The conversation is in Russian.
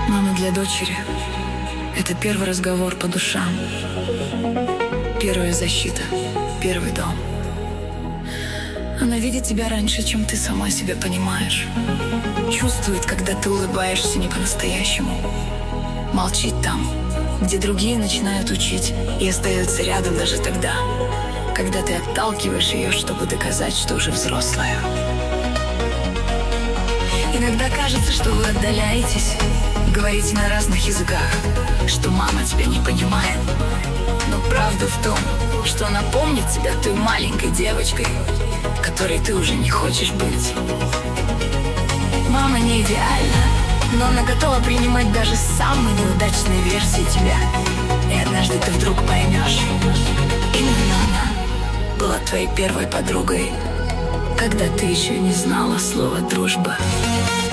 Мама для дочери — это первый разговор по душам, первая защита, первый дом. Она видит тебя раньше, чем ты сама себя понимаешь. Чувствует, когда ты улыбаешься не по-настоящему. Молчит там, где другие начинают учить, и остается рядом даже тогда, когда ты отталкиваешь ее, чтобы доказать, что уже взрослая. Иногда кажется, что вы отдаляетесь, говорите на разных языках, что мама тебя не понимает. Но правда в том, что она помнит тебя той маленькой девочкой, которой ты уже не хочешь быть. Мама не идеальна, но она готова принимать даже самые неудачные версии тебя. И однажды ты вдруг поймешь, именно она была твоей первой подругой, когда ты еще не знала слова «дружба».